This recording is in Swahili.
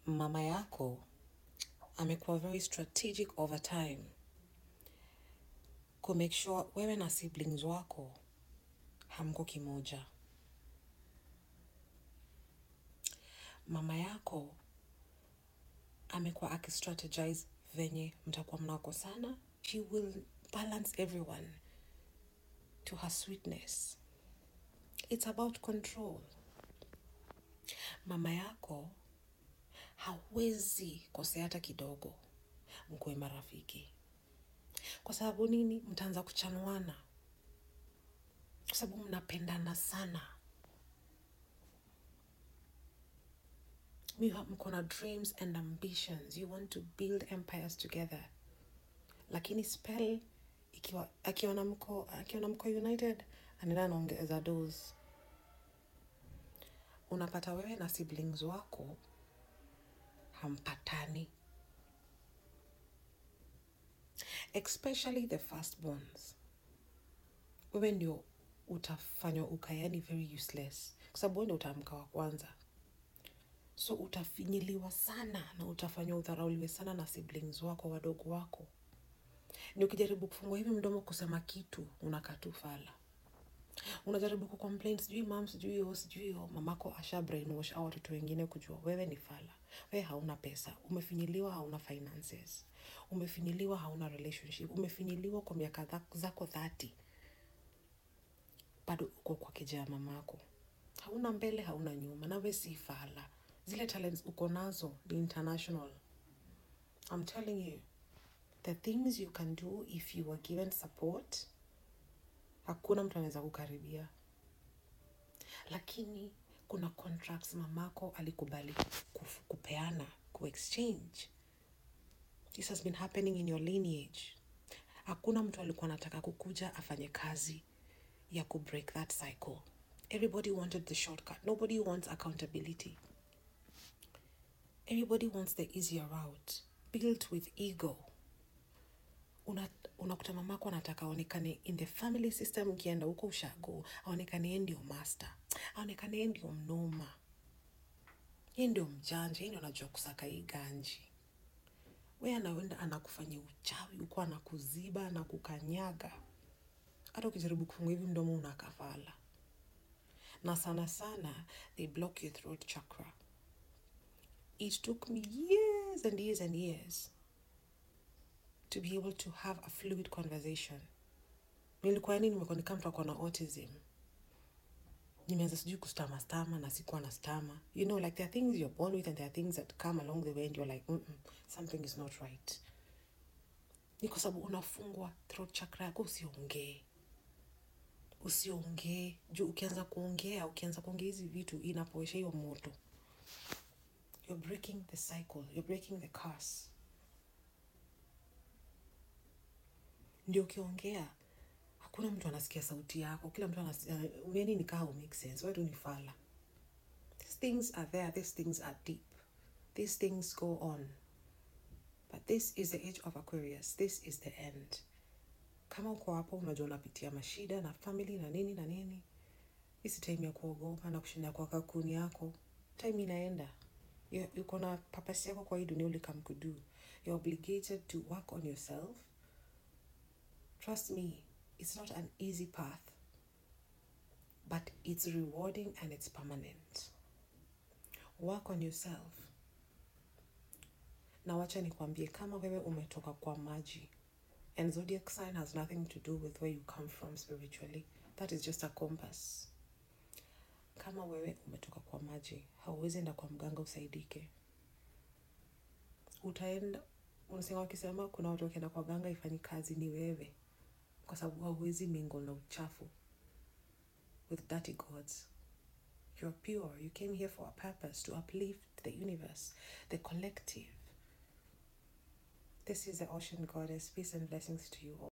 mama yako amekuwa very strategic over time ku make sure wewe na siblings wako hamko kimoja. Mama yako amekuwa akistrategize venye mtakuwa mnakosana. She will balance everyone to her sweetness. It's about control. Mama yako hawezi kosea hata kidogo mkuwe marafiki. Kwa sababu nini? Mtaanza kuchanuana. Kwa sababu mnapendana sana. Mko na dreams and ambitions. You want to build empires together. Lakini spell akiona mko united, anaenda anaongeza dose. Unapata wewe na siblings wako hampatani. Especially the firstborns. Wewe ndio utafanywa ukayani very useless. Kwa sababu wewe ndio utaamka wa kwanza. So utafinyiliwa sana na utafanywa udharauliwe sana na siblings wako, wadogo wako. Ni ukijaribu kufungua hivi mdomo kusema kitu, unakaa tu fala. Unajaribu kucomplain, sijui mom, sijui mamako asha brainwash au watoto wengine kujua wewe ni fala. Wewe hauna pesa, umefinyiliwa, hauna finances. Umefinyiliwa, hauna relationship. Umefinyiliwa kwa miaka zako 30. Bado uko kwa keja ya mamako. Hauna mbele, hauna nyuma, na wewe si fala. Zile talents uko nazo ni international. I'm telling you, the things you can do if you were given support, hakuna mtu anaweza kukaribia. Lakini kuna contracts mamako alikubali kupeana, exchange. This has been happening in your lineage. Hakuna mtu alikuwa anataka kukuja afanye kazi ya break that cycle. Everybody wanted the shortcut. Nobody wants accountability. Everybody wants the easier route, built with ego. Unakuta mamako anataka aonekane in the family system, ukienda huko ushago, aonekane yeye ndio master, aonekane yeye ndio mnoma, yeye ndio mjanja, yeye ndio anajua kusaka hii ganji. Wewe anaenda anakufanyia uchawi, uko anakuziba, anakukanyaga. Hata ukijaribu kufungua hivi mdomo unakafala. Na sana they block your throat chakra. It took me years and years and years to be able to have a fluid conversation. Nilikuwa nimekuwa ni kama mtu ako na autism. Nimeanza sijui kustama na sikuwa na stama. You know, like there are things you're born with and there are things that come along the way and you're like, something is not right. Ni kwa sababu unafungwa throat chakra yako usiongee. Usiongee. Juu ukianza kuongea hizi vitu inapoesha hiyo moto. You're breaking the cycle. You're breaking the curse. Ndio ukiongea, hakuna mtu anasikia sauti yako. Kila mtu anasikia, ungeni ni kaa make sense. Why don't you fala? These things are there. These things are deep. These things go on. But this is the age of Aquarius. This is the end. Kama uko hapo unajua unapitia mashida na family na nini. Isi time ya kuogopa na kushinda kwa kakuni yako. Time inaenda. Yuko na purpose yako kwa hii dunia ulikam kudu. You're obligated to work on yourself. Trust me, it's not an easy path. But it's rewarding and it's permanent. Work on yourself. Na wacha nikwambie kama wewe umetoka kwa maji. And zodiac sign has nothing to do with where you come from spiritually. That is just a compass. Kama wewe umetoka kwa maji, hauwezi enda kwa mganga usaidike. Utaenda, unasema wakisema kuna watu wakienda kwa mganga ifanyi kazi ni wewe. Kwa sababu hauwezi mingle na uchafu with dirty gods. You're pure. You came here for a purpose, to uplift the universe, the collective. This is the Ocean Goddess. Peace and blessings to you all.